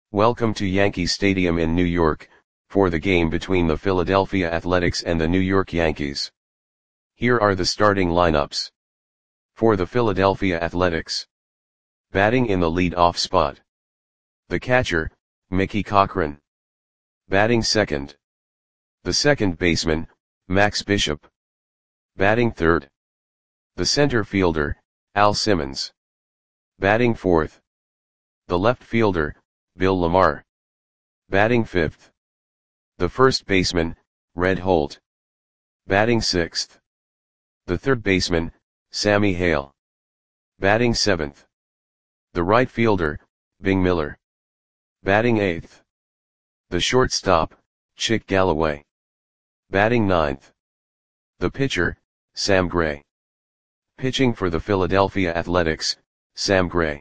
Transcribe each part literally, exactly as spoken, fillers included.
Welcome to Yankee Stadium in New York, for the game between the Philadelphia Athletics and the New York Yankees. Here are the starting lineups. For the Philadelphia Athletics. Batting in the lead-off spot. The catcher, Mickey Cochrane. Batting second. The second baseman, Max Bishop. Batting third. The center fielder, Al Simmons. Batting fourth. The left fielder, Bill Lamar. Batting fifth. The first baseman, Red Holt. Batting sixth. The third baseman, Sammy Hale. Batting seventh. The right fielder, Bing Miller. Batting eighth. The shortstop, Chick Galloway. Batting ninth. The pitcher, Sam Gray. Pitching for the Philadelphia Athletics, Sam Gray.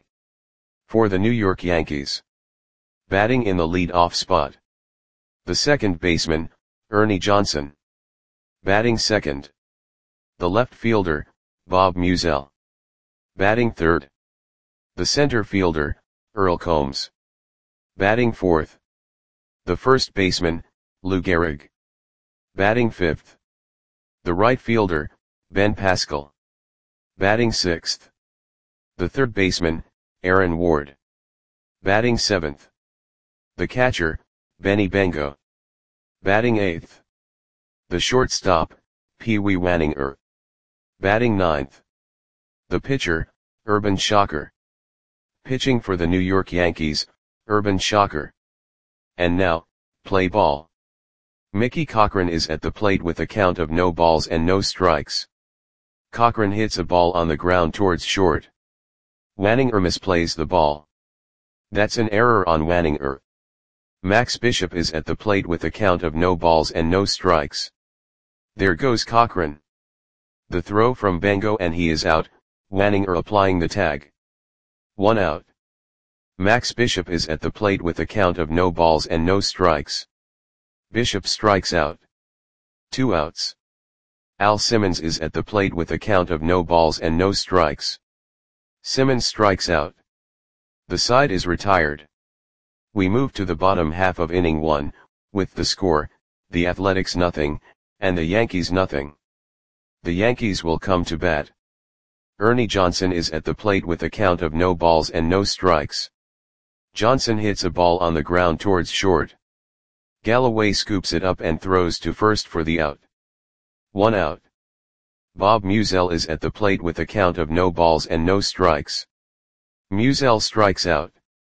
For the New York Yankees. Batting in the lead-off spot. The second baseman, Ernie Johnson. Batting second. The left fielder, Bob Musial. Batting third. The center fielder, Earl Combs. Batting fourth. The first baseman, Lou Gehrig. Batting fifth. The right fielder, Ben Pascal. Batting sixth. The third baseman, Aaron Ward. Batting seventh. The catcher, Benny Bengo. Batting eighth. The shortstop, Pee Wee Wanninger. Batting ninth. The pitcher, Urban Shocker. Pitching for the New York Yankees, Urban Shocker. And now, play ball. Mickey Cochrane is at the plate with a count of no balls and no strikes. Cochrane hits a ball on the ground towards short. Wanninger misplays the ball. That's an error on Wanninger. Max Bishop is at the plate with a count of no balls and no strikes. There goes Cochrane. The throw from Bengo and he is out, Wanninger applying the tag. One out. Max Bishop is at the plate with a count of no balls and no strikes. Bishop strikes out. Two outs. Al Simmons is at the plate with a count of no balls and no strikes. Simmons strikes out. The side is retired. We move to the bottom half of inning one, with the score, the Athletics nothing, and the Yankees nothing. The Yankees will come to bat. Ernie Johnson is at the plate with a count of no balls and no strikes. Johnson hits a ball on the ground towards short. Galloway scoops it up and throws to first for the out. One out. Bob Musial is at the plate with a count of no balls and no strikes. Musial strikes out.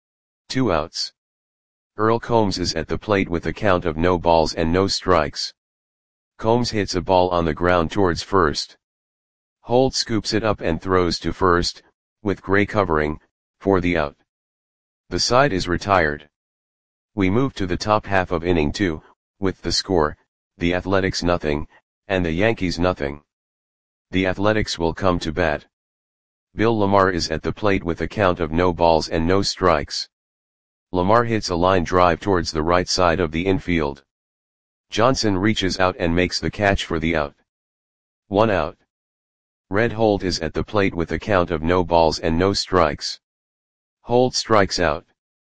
Two outs. Earl Combs is at the plate with a count of no balls and no strikes. Combs hits a ball on the ground towards first. Holt scoops it up and throws to first, with Gray covering, for the out. The side is retired. We move to the top half of inning two, with the score, the Athletics nothing, and the Yankees nothing. The Athletics will come to bat. Bill Lamar is at the plate with a count of no balls and no strikes. Lamar hits a line drive towards the right side of the infield. Johnson reaches out and makes the catch for the out. One out. Red Holt is at the plate with a count of no balls and no strikes. Holt strikes out.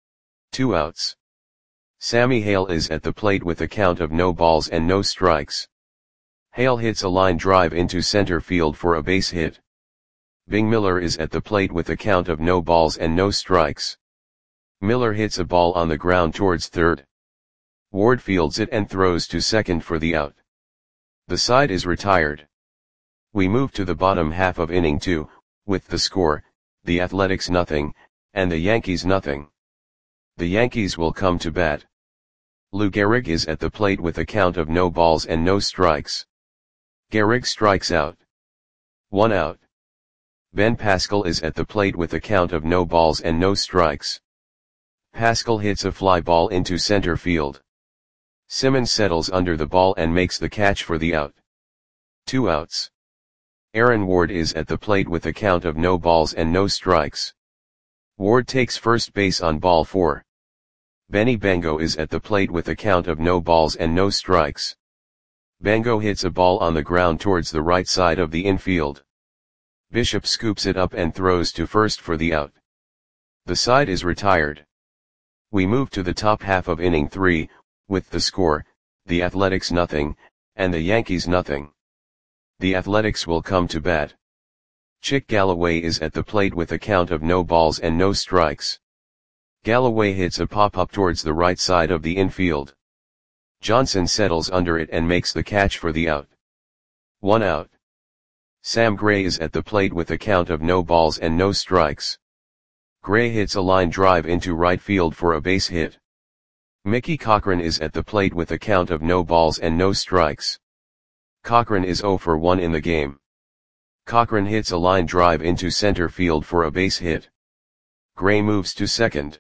Two outs. Sammy Hale is at the plate with a count of no balls and no strikes. Hale hits a line drive into center field for a base hit. Bing Miller is at the plate with a count of no balls and no strikes. Miller hits a ball on the ground towards third. Ward fields it and throws to second for the out. The side is retired. We move to the bottom half of inning two, with the score, the Athletics nothing, and the Yankees nothing. The Yankees will come to bat. Lou Gehrig is at the plate with a count of no balls and no strikes. Gehrig strikes out. One out. Ben Pascal is at the plate with a count of no balls and no strikes. Pascal hits a fly ball into center field. Simmons settles under the ball and makes the catch for the out. Two outs. Aaron Ward is at the plate with a count of no balls and no strikes. Ward takes first base on ball four. Benny Bengo is at the plate with a count of no balls and no strikes. Bengo hits a ball on the ground towards the right side of the infield. Bishop scoops it up and throws to first for the out. The side is retired. We move to the top half of inning three, with the score, the Athletics nothing, and the Yankees nothing. The Athletics will come to bat. Chick Galloway is at the plate with a count of no balls and no strikes. Galloway hits a pop-up towards the right side of the infield. Johnson settles under it and makes the catch for the out. One out. Sam Gray is at the plate with a count of no balls and no strikes. Gray hits a line drive into right field for a base hit. Mickey Cochrane is at the plate with a count of no balls and no strikes. Cochrane is oh for one in the game. Cochrane hits a line drive into center field for a base hit. Gray moves to second.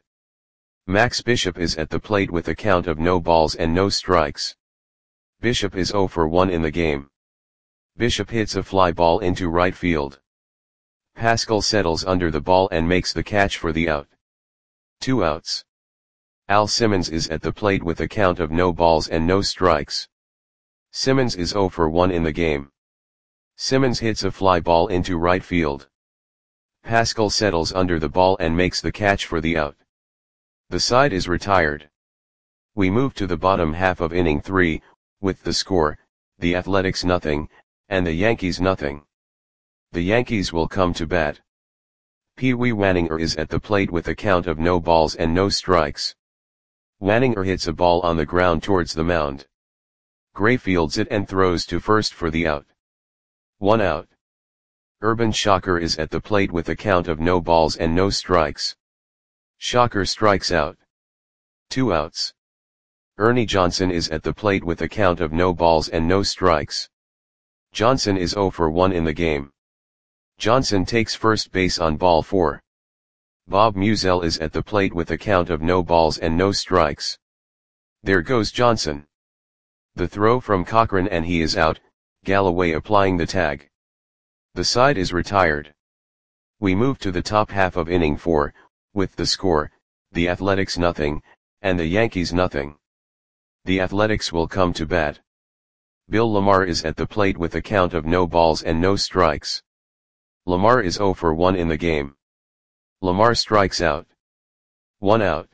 Max Bishop is at the plate with a count of no balls and no strikes. Bishop is oh for one in the game. Bishop hits a fly ball into right field. Pascal settles under the ball and makes the catch for the out. Two outs. Al Simmons is at the plate with a count of no balls and no strikes. Simmons is oh for one in the game. Simmons hits a fly ball into right field. Pascal settles under the ball and makes the catch for the out. The side is retired. We move to the bottom half of inning three, with the score, the Athletics nothing, and the Yankees nothing. The Yankees will come to bat. Pee Wee Wanninger is at the plate with a count of no balls and no strikes. Wanninger hits a ball on the ground towards the mound. Gray fields it and throws to first for the out. One out. Urban Shocker is at the plate with a count of no balls and no strikes. Shocker strikes out. Two outs. Ernie Johnson is at the plate with a count of no balls and no strikes. Johnson is oh for one in the game. Johnson takes first base on ball four. Bob Musial is at the plate with a count of no balls and no strikes. There goes Johnson. The throw from Cochrane and he is out, Galloway applying the tag. The side is retired. We move to the top half of inning four, with the score, the Athletics nothing, and the Yankees nothing. The Athletics will come to bat. Bill Lamar is at the plate with a count of no balls and no strikes. Lamar is oh for one in the game. Lamar strikes out. One out.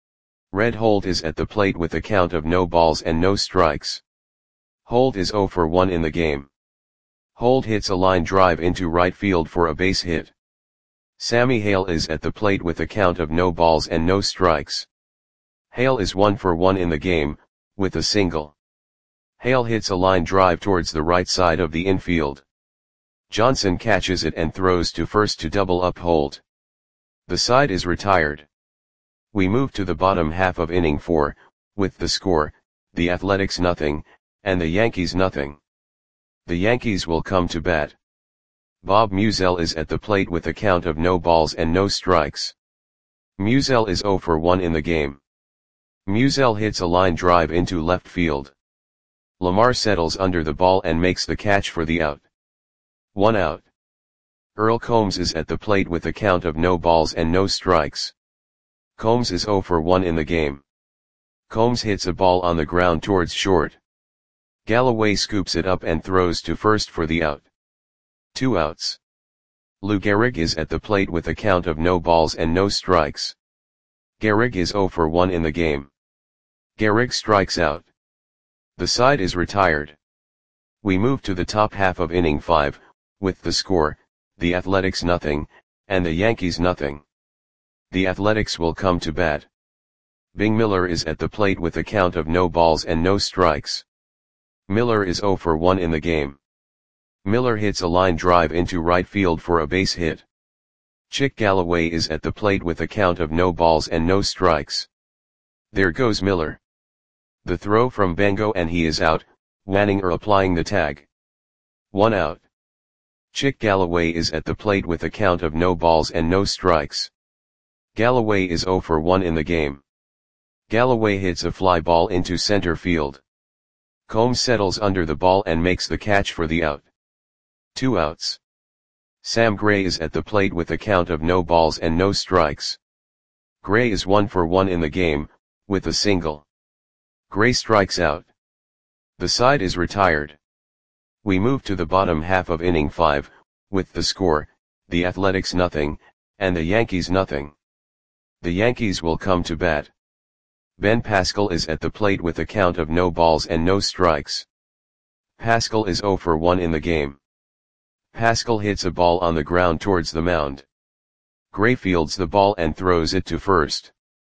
Red Holt is at the plate with a count of no balls and no strikes. Holt is oh for one in the game. Holt hits a line drive into right field for a base hit. Sammy Hale is at the plate with a count of no balls and no strikes. Hale is one for one in the game, with a single. Hale hits a line drive towards the right side of the infield. Johnson catches it and throws to first to double up Holt. The side is retired. We move to the bottom half of inning four, with the score, the Athletics nothing, and the Yankees nothing. The Yankees will come to bat. Bob Musial is at the plate with a count of no balls and no strikes. Musial is oh for one in the game. Musial hits a line drive into left field. Lamar settles under the ball and makes the catch for the out. One out. Earl Combs is at the plate with a count of no balls and no strikes. Combs is oh for one in the game. Combs hits a ball on the ground towards short. Galloway scoops it up and throws to first for the out. Two outs. Lou Gehrig is at the plate with a count of no balls and no strikes. Gehrig is oh for one in the game. Gehrig strikes out. The side is retired. We move to the top half of inning five, with the score, the Athletics nothing, and the Yankees nothing. The Athletics will come to bat. Bing Miller is at the plate with a count of no balls and no strikes. Miller is oh for one in the game. Miller hits a line drive into right field for a base hit. Chick Galloway is at the plate with a count of no balls and no strikes. There goes Miller. The throw from Bengo and he is out, Wanninger applying the tag. One out. Chick Galloway is at the plate with a count of no balls and no strikes. Galloway is oh for one in the game. Galloway hits a fly ball into center field. Combs settles under the ball and makes the catch for the out. Two outs. Sam Gray is at the plate with a count of no balls and no strikes. Gray is one for one in the game, with a single. Gray strikes out. The side is retired. We move to the bottom half of inning five, with the score, the Athletics nothing, and the Yankees nothing. The Yankees will come to bat. Ben Pascal is at the plate with a count of no balls and no strikes. Pascal is zero for one in the game. Pascal hits a ball on the ground towards the mound. Gray fields the ball and throws it to first.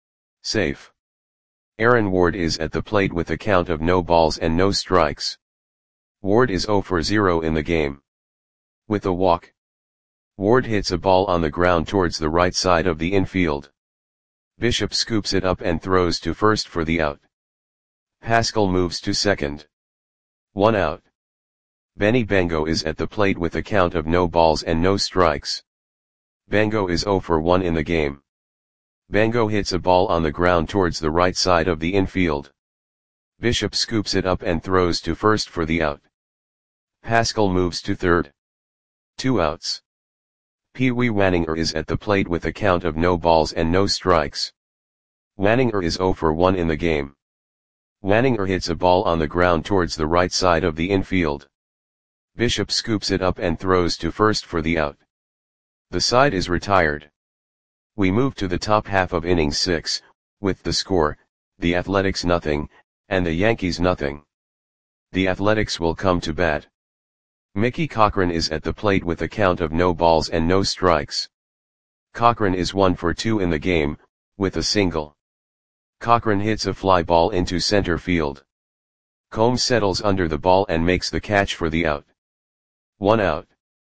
Safe. Aaron Ward is at the plate with a count of no balls and no strikes. Ward is zero for zero in the game. With a walk, Ward hits a ball on the ground towards the right side of the infield. Bishop scoops it up and throws to first for the out. Pascal moves to second. One out. Benny Bengo is at the plate with a count of no balls and no strikes. Bengo is zero for one in the game. Bengo hits a ball on the ground towards the right side of the infield. Bishop scoops it up and throws to first for the out. Pascal moves to third. Two outs. Pee Wee Wanninger is at the plate with a count of no balls and no strikes. Wanninger is zero for one in the game. Wanninger hits a ball on the ground towards the right side of the infield. Bishop scoops it up and throws to first for the out. The side is retired. We move to the top half of inning six, with the score, the Athletics nothing, and the Yankees nothing. The Athletics will come to bat. Mickey Cochrane is at the plate with a count of no balls and no strikes. Cochrane is one for two in the game, with a single. Cochrane hits a fly ball into center field. Combs settles under the ball and makes the catch for the out. One out.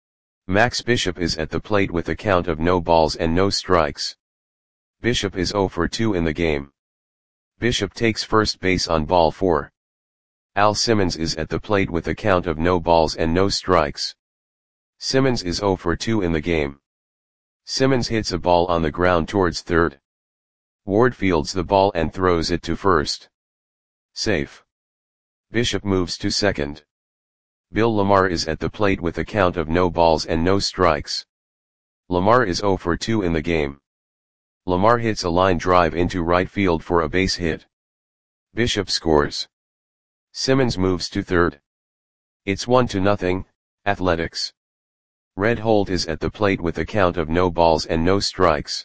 Max Bishop is at the plate with a count of no balls and no strikes. Bishop is zero for two in the game. Bishop takes first base on ball four. Al Simmons is at the plate with a count of no balls and no strikes. Simmons is zero for two in the game. Simmons hits a ball on the ground towards third. Ward fields the ball and throws it to first. Safe. Bishop moves to second. Bill Lamar is at the plate with a count of no balls and no strikes. Lamar is zero for two in the game. Lamar hits a line drive into right field for a base hit. Bishop scores. Simmons moves to third. It's one to nothing, Athletics. Red Holt is at the plate with a count of no balls and no strikes.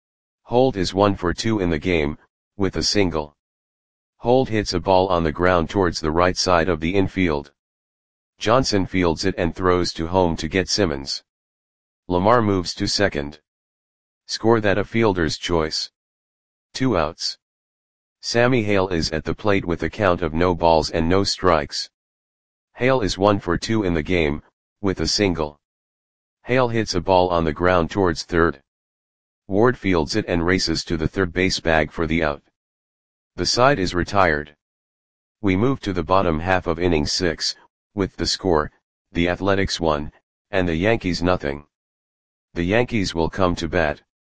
Holt is one for two in the game, with a single. Holt hits a ball on the ground towards the right side of the infield. Johnson fields it and throws to home to get Simmons. Lamar moves to second. Score that a fielder's choice. Two outs. Sammy Hale is at the plate with a count of no balls and no strikes. Hale is one for two in the game, with a single. Hale hits a ball on the ground towards third. Ward fields it and races to the third base bag for the out. The side is retired. We move to the bottom half of inning six, with the score, the Athletics one, and the Yankees nothing. The Yankees will come to bat.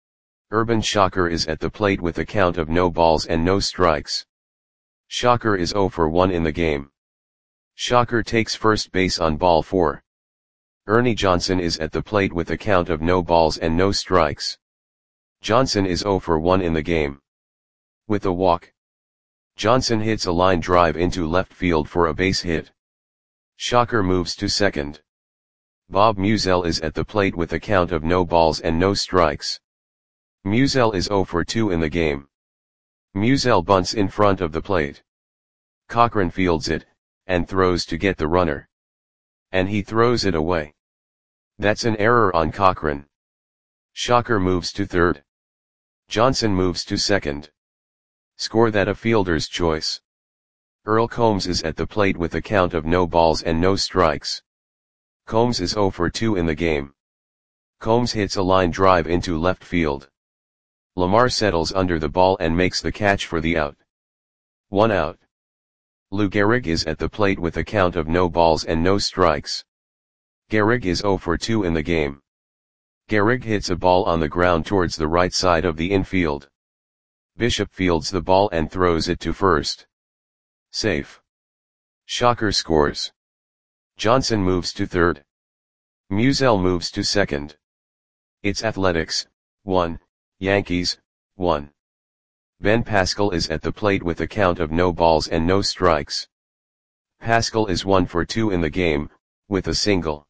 Urban Shocker is at the plate with a count of no balls and no strikes. Shocker is zero for one in the game. Shocker takes first base on ball four. Ernie Johnson is at the plate with a count of no balls and no strikes. Johnson is zero for one in the game. With a walk, Johnson hits a line drive into left field for a base hit. Shocker moves to second. Bob Musial is at the plate with a count of no balls and no strikes. Musial is zero for two in the game. Musial bunts in front of the plate. Cochrane fields it, and throws to get the runner. And he throws it away. That's an error on Cochrane. Shocker moves to third. Johnson moves to second. Score that a fielder's choice. Earl Combs is at the plate with a count of no balls and no strikes. Combs is zero for two in the game. Combs hits a line drive into left field. Lamar settles under the ball and makes the catch for the out. One out. Lou Gehrig is at the plate with a count of no balls and no strikes. Gehrig is zero for two in the game. Gehrig hits a ball on the ground towards the right side of the infield. Bishop fields the ball and throws it to first. Safe. Shocker scores. Johnson moves to third. Musial moves to second. It's Athletics, one, Yankees, one. Ben Pascal is at the plate with a count of no balls and no strikes. Pascal is one for two in the game, with a single.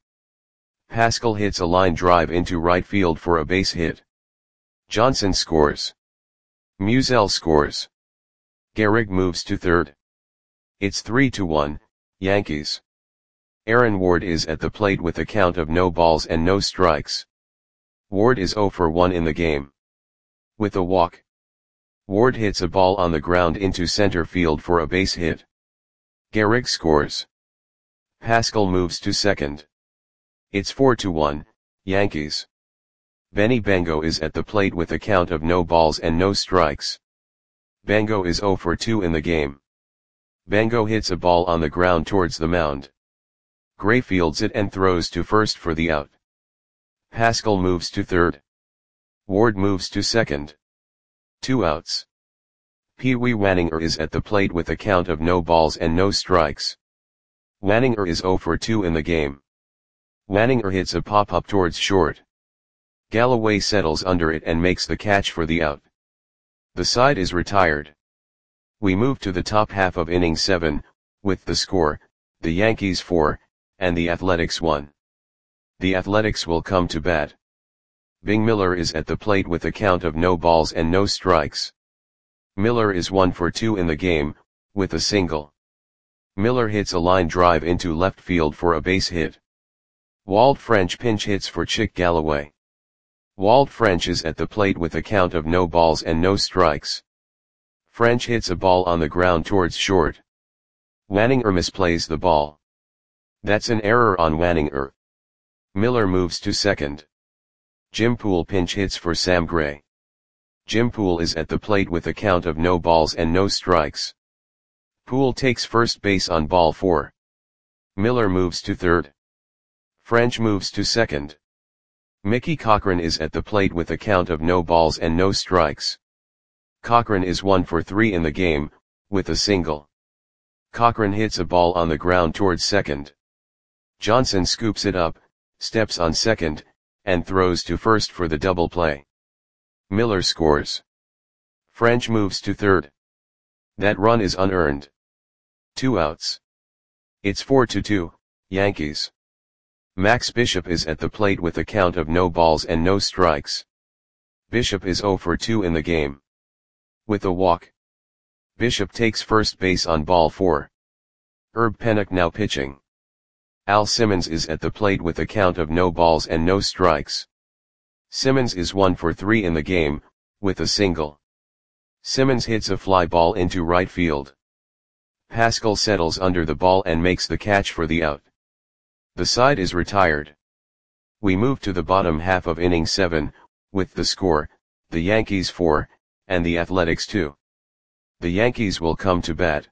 Pascal hits a line drive into right field for a base hit. Johnson scores. Musial scores. Gehrig moves to third. It's three to one, Yankees. Aaron Ward is at the plate with a count of no balls and no strikes. Ward is zero for one in the game. With a walk, Ward hits a ball on the ground into center field for a base hit. Gehrig scores. Pascal moves to second. It's four to one, Yankees. Benny Bengo is at the plate with a count of no balls and no strikes. Bengo is zero for two in the game. Bengo hits a ball on the ground towards the mound. Gray fields it and throws to first for the out. Pascal moves to third. Ward moves to second. Two outs. Pee Wee Wanninger is at the plate with a count of no balls and no strikes. Wanninger is zero for two in the game. Wanninger hits a pop-up towards short. Galloway settles under it and makes the catch for the out. The side is retired. We move to the top half of inning seven, with the score, the Yankees four, and the Athletics one. The Athletics will come to bat. Bing Miller is at the plate with a count of no balls and no strikes. Miller is one for two in the game, with a single. Miller hits a line drive into left field for a base hit. Walt French pinch hits for Chick Galloway. Walt French is at the plate with a count of no balls and no strikes. French hits a ball on the ground towards short. Wanninger misplays the ball. That's an error on Wanninger. Miller moves to second. Jim Poole pinch hits for Sam Gray. Jim Poole is at the plate with a count of no balls and no strikes. Poole takes first base on ball four. Miller moves to third. French moves to second. Mickey Cochrane is at the plate with a count of no balls and no strikes. Cochrane is one for three in the game, with a single. Cochrane hits a ball on the ground towards second. Johnson scoops it up, steps on second, and throws to first for the double play. Miller scores. French moves to third. That run is unearned. Two outs. It's four to two, Yankees. Max Bishop is at the plate with a count of no balls and no strikes. Bishop is zero for two in the game. With a walk, Bishop takes first base on ball four. Herb Pennock now pitching. Al Simmons is at the plate with a count of no balls and no strikes. Simmons is one for three in the game, with a single. Simmons hits a fly ball into right field. Pascal settles under the ball and makes the catch for the out. The side is retired. We move to the bottom half of inning seven, with the score, the Yankees four, and the Athletics two. The Yankees will come to bat.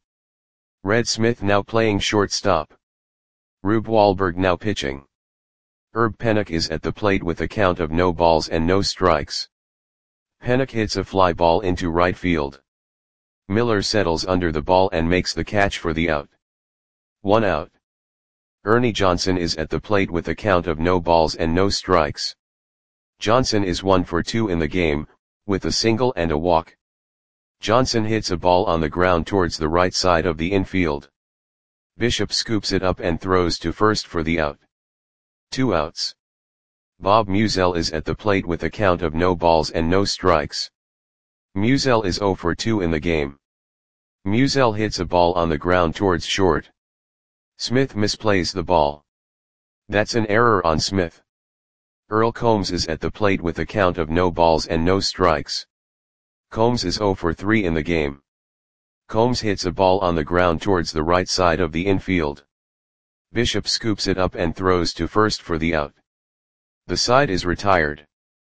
Red Smith now playing shortstop. Rube Wahlberg now pitching. Herb Pennock is at the plate with a count of no balls and no strikes. Pennock hits a fly ball into right field. Miller settles under the ball and makes the catch for the out. One out. Ernie Johnson is at the plate with a count of no balls and no strikes. Johnson is one for two in the game, with a single and a walk. Johnson hits a ball on the ground towards the right side of the infield. Bishop scoops it up and throws to first for the out. Two outs. Bob Musial is at the plate with a count of no balls and no strikes. Musial is zero for two in the game. Musial hits a ball on the ground towards short. Smith misplays the ball. That's an error on Smith. Earl Combs is at the plate with a count of no balls and no strikes. Combs is zero for three in the game. Combs hits a ball on the ground towards the right side of the infield. Bishop scoops it up and throws to first for the out. The side is retired.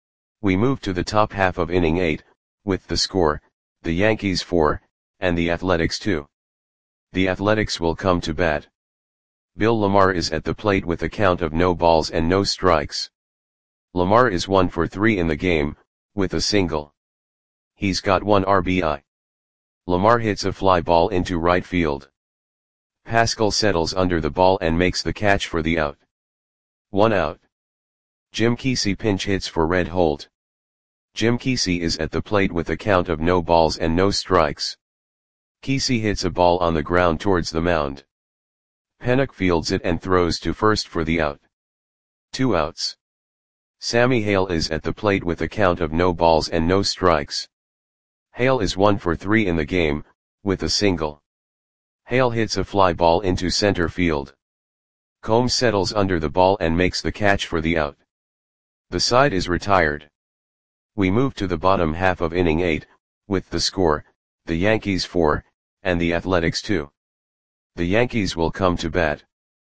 We move to the top half of inning eight, with the score, the Yankees four, and the Athletics two. The Athletics will come to bat. Bill Lamar is at the plate with a count of no balls and no strikes. Lamar is one for three in the game, with a single. He's got one R B I. Lamar hits a fly ball into right field. Pascal settles under the ball and makes the catch for the out. One out. Jim Kesey pinch hits for Red Holt. Jim Kesey is at the plate with a count of no balls and no strikes. Kesey hits a ball on the ground towards the mound. Pennock fields it and throws to first for the out. Two outs. Sammy Hale is at the plate with a count of no balls and no strikes. Hale is one for three in the game, with a single. Hale hits a fly ball into center field. Combs settles under the ball and makes the catch for the out. The side is retired. We move to the bottom half of inning eight, with the score, the Yankees four, and the Athletics two. The Yankees will come to bat.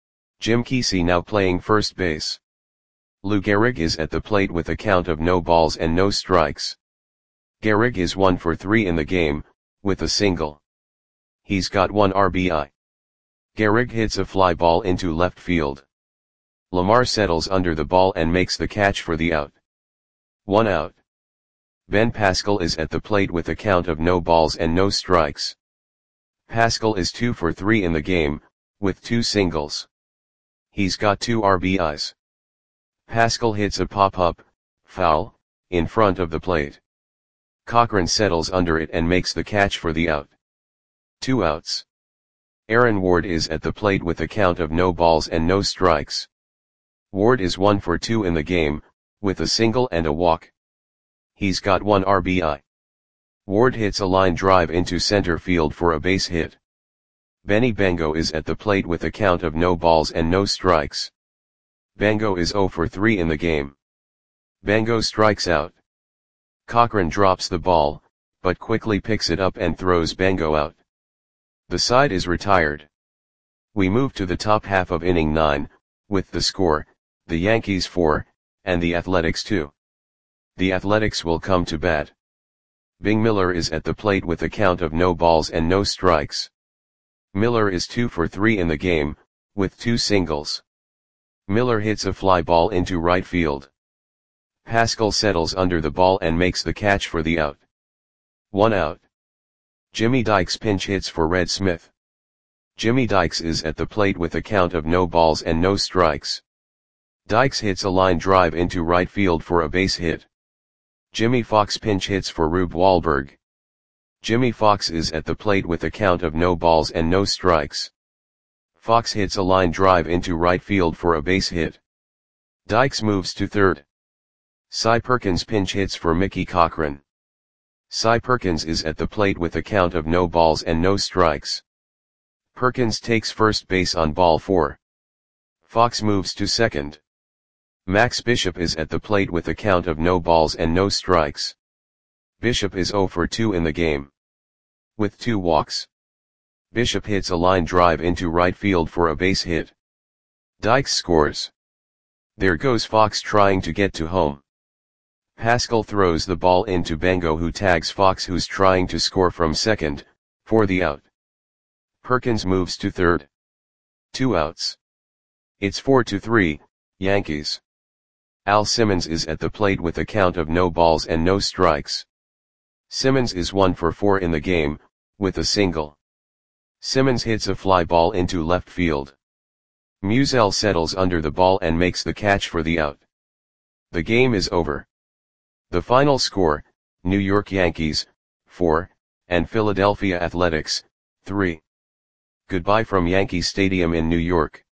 Jim Kesey now playing first base. Lou Gehrig is at the plate with a count of no balls and no strikes. Gehrig is one for three in the game, with a single. He's got one R B I. Gehrig hits a fly ball into left field. Lamar settles under the ball and makes the catch for the out. One out. Ben Pascal is at the plate with a count of no balls and no strikes. Pascal is two for three in the game, with two singles. He's got two R B Is. Pascal hits a pop-up, foul, in front of the plate. Cochran settles under it and makes the catch for the out. Two outs. Aaron Ward is at the plate with a count of no balls and no strikes. Ward is one for two in the game, with a single and a walk. He's got one R B I. Ward hits a line drive into center field for a base hit. Benny Bango is at the plate with a count of no balls and no strikes. Bango is zero for three in the game. Bango strikes out. Cochran drops the ball, but quickly picks it up and throws Bango out. The side is retired. We move to the top half of inning nine, with the score, the Yankees four, and the Athletics two. The Athletics will come to bat. Bing Miller is at the plate with a count of no balls and no strikes. Miller is two for three in the game, with two singles. Miller hits a fly ball into right field. Pascal settles under the ball and makes the catch for the out. One out. Jimmy Dykes pinch hits for Red Smith. Jimmy Dykes is at the plate with a count of no balls and no strikes. Dykes hits a line drive into right field for a base hit. Jimmy Fox pinch hits for Rube Wahlberg. Jimmy Fox is at the plate with a count of no balls and no strikes. Fox hits a line drive into right field for a base hit. Dykes moves to third. Cy Perkins pinch hits for Mickey Cochran. Cy Perkins is at the plate with a count of no balls and no strikes. Perkins takes first base on ball four. Fox moves to second. Max Bishop is at the plate with a count of no balls and no strikes. Bishop is zero for two in the game. With two walks. Bishop hits a line drive into right field for a base hit. Dykes scores. There goes Fox trying to get to home. Pascal throws the ball into Bango, who tags Fox, who's trying to score from second, for the out. Perkins moves to third. Two outs. It's four to three, Yankees. Al Simmons is at the plate with a count of no balls and no strikes. Simmons is one for four in the game, with a single. Simmons hits a fly ball into left field. Musial settles under the ball and makes the catch for the out. The game is over. The final score, New York Yankees, four, and Philadelphia Athletics, three. Goodbye from Yankee Stadium in New York.